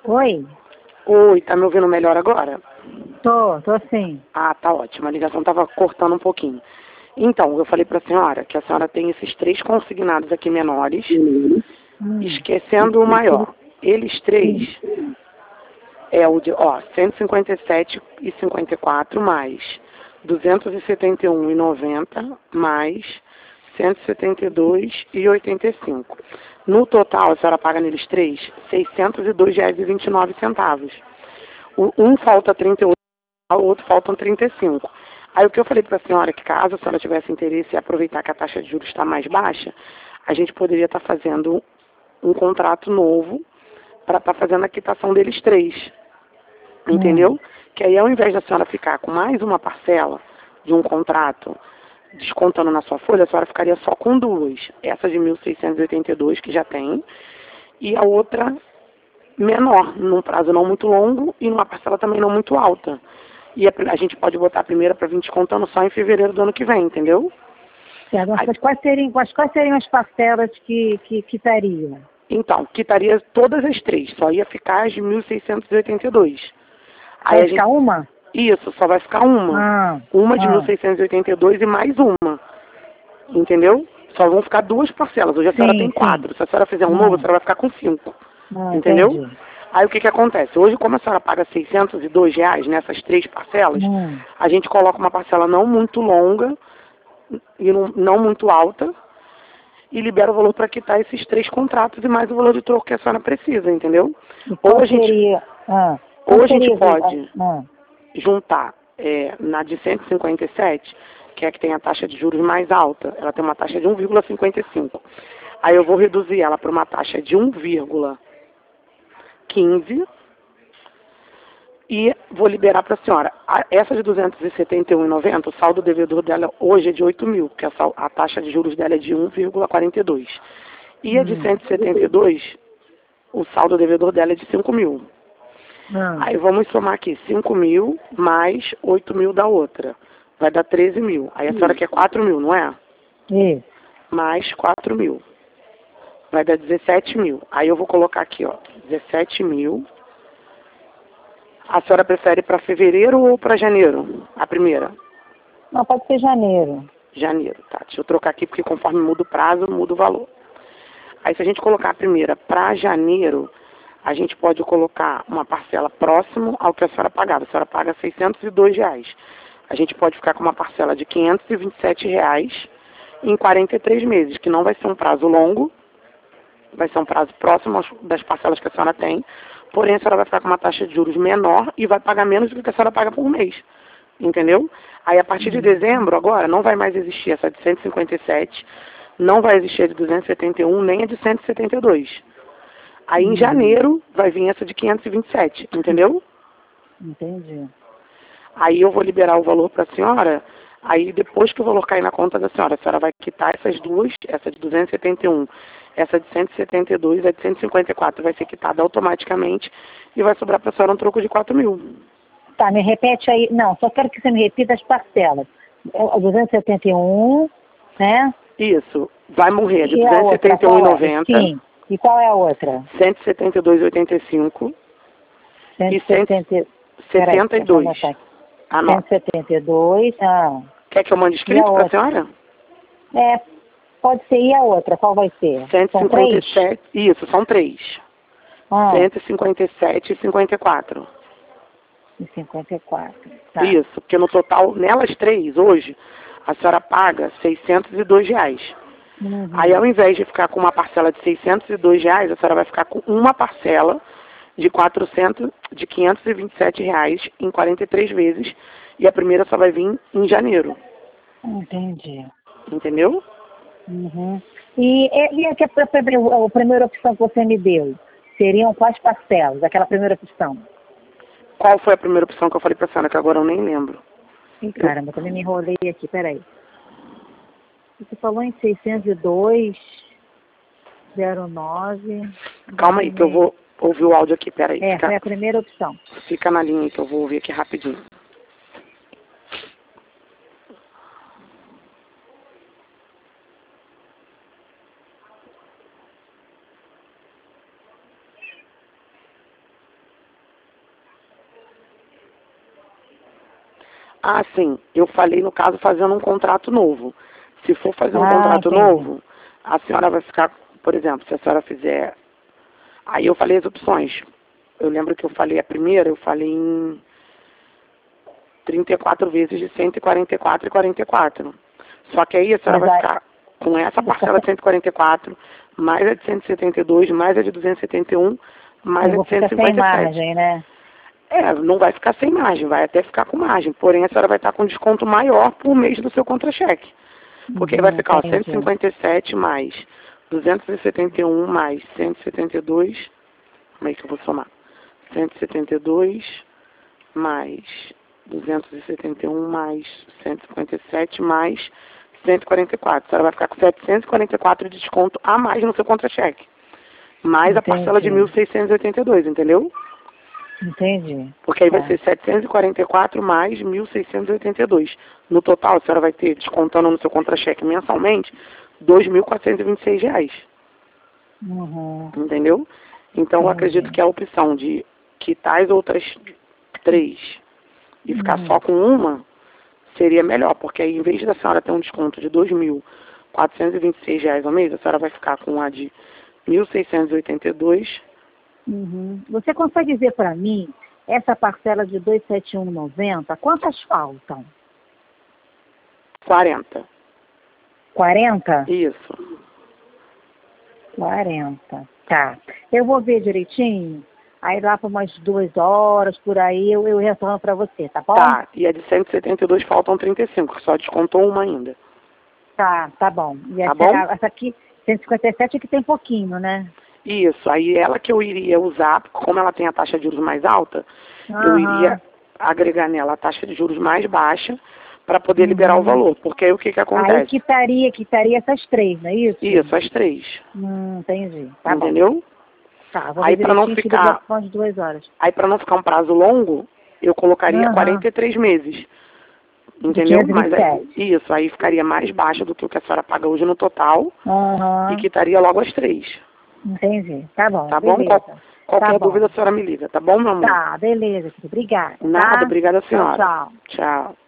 Oi, Oi, tá me ouvindo melhor agora? tô sim. Ah, tá ótimo. A ligação tava cortando um pouquinho. Então, eu falei para a senhora que a senhora tem esses três consignados aqui menores, esquecendo o maior. Eles três é o de, 157,54 mais 271,90 mais 172,85. No total, a senhora paga neles três R$ 602,29. Um falta 38, o outro faltam 35. Aí o que eu falei para a senhora é que caso a senhora tivesse interesse em aproveitar que a taxa de juros está mais baixa, a gente poderia estar fazendo um contrato novo para estar fazendo a quitação deles três. Entendeu? Que aí ao invés da senhora ficar com mais uma parcela de um contrato descontando na sua folha, a senhora ficaria só com duas. Essa de 1.682 que já tem, e a outra menor, num prazo não muito longo e numa parcela também não muito alta. E a gente pode botar a primeira para vir descontando só em fevereiro do ano que vem, entendeu? Certo, mas quais seriam as parcelas que quitariam? Então, quitaria todas as três, só ia ficar as de 1.682. Vai ficar uma? Isso, só vai ficar uma. Uma de 1.682 e mais uma. Entendeu? Só vão ficar duas parcelas. Hoje a senhora tem quatro. Se a senhora fizer um novo, a senhora vai ficar com cinco. Entendeu? Entendi. Aí o que acontece? Hoje, como a senhora paga R$ 602 nessas três parcelas, a gente coloca uma parcela não muito longa e não muito alta e libera o valor para quitar esses três contratos e mais o valor de troco que a senhora precisa, entendeu? Ou a gente pode juntar na de 157, que é a que tem a taxa de juros mais alta, ela tem uma taxa de 1,55. Aí eu vou reduzir ela para uma taxa de 1,15 e vou liberar para a senhora. Essa de 271,90, o saldo devedor dela hoje é de 8 mil, porque a taxa de juros dela é de 1,42. E a de 172, o saldo devedor dela é de 5 mil. Aí vamos somar aqui 5 mil mais 8 mil da outra. Vai dar 13 mil. Aí a senhora quer 4 mil, não é? Mais 4 mil. Vai dar 17 mil. Aí eu vou colocar aqui, 17 mil. A senhora prefere para fevereiro ou para janeiro? A primeira? Não, pode ser janeiro. Janeiro, tá. Deixa eu trocar aqui, porque conforme muda o prazo, muda o valor. Aí se a gente colocar a primeira para janeiro, a gente pode colocar uma parcela próximo ao que a senhora pagava. A senhora paga R$ 602. A gente pode ficar com uma parcela de R$ 527 em 43 meses, que não vai ser um prazo longo, vai ser um prazo próximo das parcelas que a senhora tem, porém a senhora vai ficar com uma taxa de juros menor e vai pagar menos do que a senhora paga por mês. Entendeu? Aí a partir de dezembro, agora, não vai mais existir essa de 157, não vai existir a de 271, nem a de 172. Aí em janeiro vai vir essa de 527, entendeu? Entendi. Aí eu vou liberar o valor para a senhora, aí depois que o valor cair na conta da senhora, a senhora vai quitar essas duas, essa de 271, essa de 172, a de 154 vai ser quitada automaticamente e vai sobrar para a senhora um troco de 4 mil. Tá, me repete aí. Não, só quero que você me repita as parcelas. A 271, né? Isso, vai morrer de E a outra, 271,90. Sim. E qual é a outra? 172,85 e 172. Anota. 172. Quer que eu mande escrito para a senhora? Pode ser. E a outra? Qual vai ser? 157. Isso, são três. 157 e 54. E 54. Tá. Isso, porque no total, nelas três, hoje, a senhora paga R$ 602. Aí, ao invés de ficar com uma parcela de R$ 602, a senhora vai ficar com uma parcela de R$ 527 em 43 vezes. E a primeira só vai vir em janeiro. Entendi. Entendeu? E a primeira opção que você me deu? Seriam quais parcelas? Aquela primeira opção? Qual foi a primeira opção que eu falei pra senhora, que agora eu nem lembro? Caramba, também me enrolei aqui, peraí. Você falou em 602,09. Calma aí, que eu vou ouvir o áudio aqui, peraí. Foi a primeira opção. Fica na linha que eu vou ouvir aqui rapidinho. Ah, sim. Eu falei, no caso, fazendo um contrato novo. Se for fazer um Ah, contrato entendi. novo, a senhora vai ficar, por exemplo, se a senhora fizer... Aí eu falei as opções. Eu lembro que eu falei a primeira, eu falei em 34 vezes de 144,44. Só que aí a senhora Mas vai aí, ficar com essa vou ficar parcela de 144, mais a de 172, mais a de 271, mais eu a vou de ficar sem 157. margem, né? É, não vai ficar sem margem, vai até ficar com margem. Porém, a senhora vai estar com desconto maior por mês do seu contra-cheque. Porque aí vai ficar ó, Entendi. 157 mais 271 mais 172. Como é que eu vou somar? 172 mais 271 mais 157 mais 144. A senhora vai ficar com 744 de desconto a mais no seu contra-cheque. Mais a parcela de Entendi. 1.682, entendeu? Entendi. Porque aí vai Tá. ser 744 mais 1.682. No total, a senhora vai ter, descontando no seu contra-cheque mensalmente, R$ 2.426. Uhum. Entendeu? Então, eu acredito Entendi. que a opção de quitar as outras três e ficar só Uhum. com uma seria melhor, porque aí, em vez da senhora ter um desconto de R$ 2.426 ao mês, a senhora vai ficar com a de 1.682. Uhum. Você consegue dizer para mim, essa parcela de 271,90, quantas faltam? 40. 40? Isso. 40. Tá. Eu vou ver direitinho. Aí lá por umas 2 horas, por aí, eu retorno para você, tá bom? Tá. E a de 172 faltam 35, que só descontou uma ainda. Tá bom. E Tá bom? essa aqui, 157 é que tem pouquinho, né? Isso. Aí ela que eu iria usar, como ela tem a taxa de juros mais alta, eu iria Aham. agregar nela a taxa de juros mais baixa para poder liberar o Uhum. valor. Porque aí o que Aí acontece? quitaria essas três, não é isso? Isso, as três. Entendi. Tá bom. Entendeu? Tá, vou ver Aí para não direitinho e te ligo lá ficar, por umas 2 horas. aí para não ficar um prazo longo, eu colocaria Aham. 43 meses. De Entendeu? Mas aí, 527. isso, aí ficaria mais baixo do que o que a senhora paga hoje no total e Aham. quitaria logo as três. Entendi. Tá bom, Tá bom? beleza. Tá Qualquer dúvida bom. a senhora me liga, tá bom, meu amor? Tá, beleza, querido. Obrigada, Nada, tá? obrigada, Tchau, senhora. tchau. Tchau.